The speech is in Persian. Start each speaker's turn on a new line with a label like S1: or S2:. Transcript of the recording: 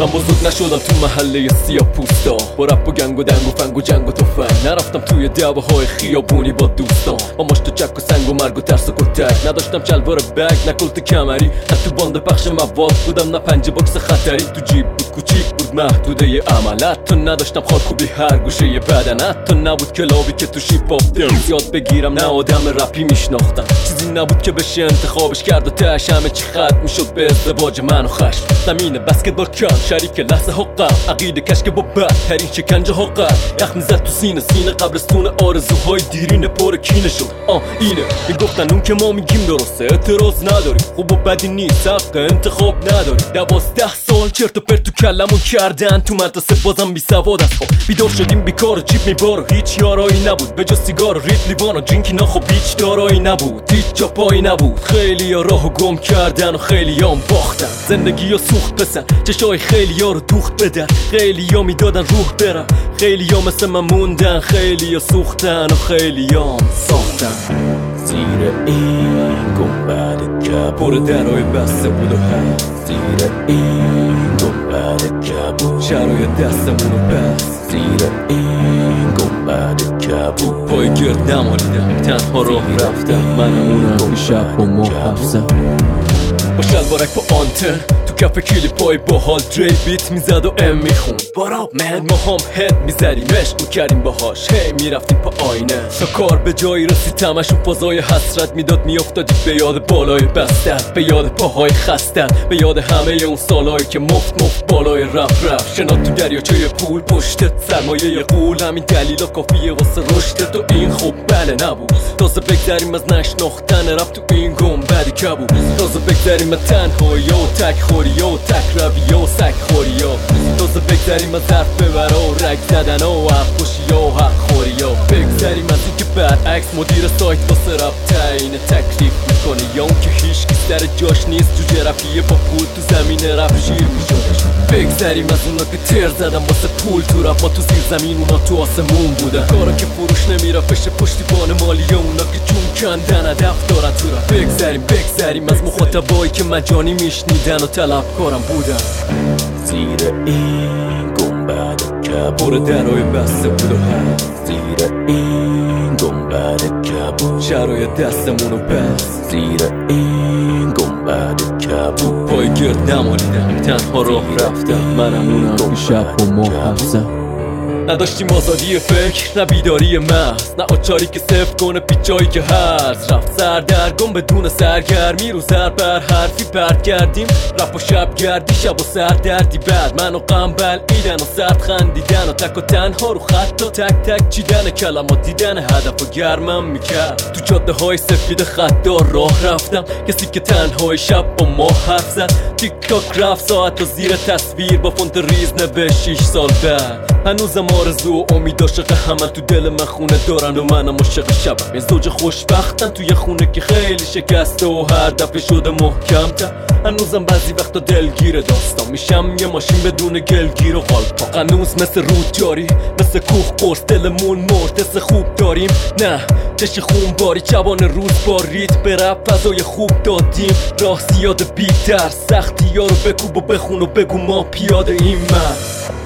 S1: من بزرگ نشدم تو محله سیاه پوستا با رپ و گنگ و دنگ و فنگ و جنگ و تفنگ. نرفتم توی دعواهای خیابونی با دوستان با مشت و چک و سنگ و مرگ و ترس و کتک. نداشتم شلوار بگ نه کلت کمری، نه تو باند پخش مواد بودم نه پنجه باکس خطری. تو جیب بود کوچیک بود محدوده عمل، حتی نداشتم خاکوبی هر گوشه بدن، حتی نبود کلابی که تو شیپ اپ دنس یاد بگیرم، نه آدم رپی میشناختم. چیزی نبود که بشه انتخابش کرد و تهش همه چی ختم میشد به ازدواج من و خشم. زمین بسکتبال کم شریک لحظه ها غم، عقیده کشک با بدترین شکنجه ها قرد. یخ میزد تو سینه قبرستون آرزوهای دیرین پر کینه شد. اینه میگفتن اون که ما میگیم درسته، اعتراض نداری، خوب و بدی نیست، حق انتخاب نداری. 12 سال چرت و پرت تو کلمون کردن، تو مدرسه بازم بی سواد از خواب بیدار شدیم بیکار و جیب میبار. هیچ یارایی نبود به جز سیگار و ریت لیوان و جینکی نخو، هیچ دارایی نبود، هیچ جا پایی نبود. خیلی ها راهو گم کردن و خیلی ها باختن. زندگی ها سوخت پسن، چشای خیلی ها رو دوخت بدن. خیلی ها میدادن روح برم، خیلی ها مثل من موندن. خیلی ها سوختن و خیلی ها ساختن. زیر این گنبد کبود درهای بسته بود و هست. زیر این گنبد کبود شرای دستمونو بست. زیر این گنبد کبود پای گرد نمالیدم، تنها راه رفتم. منم اونم شب با ما حفظم با شلوارک با آنتن تو کف کلی پای با حال دری بیت میزد و ام میخوند. بارا من ما هم هد میزدیم عشق میکردیم باهاش، هی میرفتیم پا آینه تا کار به جایی رسید. همشون فضای حسرت میداد، میافتادی به یاد بالای بستن، به یاد پاهای خستن، به یاد همه اون سالایی که مفت بالای رفت. شنا تو دریاچه پول پشتت سرمایه غول، همین دلیلا کافیه واسه رشدت. تو این خوب بله نبود، تازه بگذریم از نشناختن رفت تو این گنبدی کبود. تازه بگذریم از تنهایی و تک خوری و تک روی و سک خوری ها. تازه بگذریم از حرف ببره و رگ زدن و حق خوشی و حق خوری ها. بگذریم از این که برعکس مدیر سایت واسه رب تعیین تکلیف میکنه، یا اون که هیچ کی سر جاش نیست جوجه رفیه با پول تو زمین رپ شیر میشدش. بگذریم از اونا که تر زدن واسه پول تو رپ، ما تو زیر زمین اونا تو آسمون بودن. کارا که فروش نمیره پشه پشتیبان مالی اونا که جون کندن هدف دارن تو رپ. بگذریم از مخاطبایی که مجانی میشنیدن و طلبکارم بودن. زیر این گنبد کبود درهای بسته بود و هست. زیر این گنبد کبود شرای دستمونو بست. زیر این گنبد کبود پای گرد نمالیدم، تنها راه رفتم. منم اونم شب با ما حفظم. نداشتیم آزادی فکر نه بیداری محض، نه آچاری که صفر کنه پیچایی که هرز. رفت سردرگم بدون سرگرمی، رو زر بر حرفی پرد کردیم. رپ و شب گردی شب و سردردی بعد من و غم بلعیدن و سرد خندیدن و تک و تنها رو خطا تک چیدن کلمات دیدن هدف و گرمم میکرد. تو جاده های سفید خطدار راه رفتم، کسی که تنهای شب با ما حرف زد. تیک تاک رفت ساعت و زیر تصویر با فونت ریز نوشت 6 سال بعد. هنوزم آرزو و امید عاشق همن تو دل من خونه دارن و منم عاشق شبم. یه زوج خوشبختن توی خونه که خیلی شکسته و هر دفعه شده محکم‌تر. هنوزم بعضی وقتا دلگیر داستان میشم، یه ماشین بدون گلگیر و قالپاق. هنوز مثل رود جاری، مثل کوه قرص دلمون مرد. حس خوب داریم نه چش خون باری، جوان روز با ریت به رپ فضای خوب دادیم. راه زیاد بی‌درد سختی ها رو بکوب و بخون و بگو ما پیاده این من.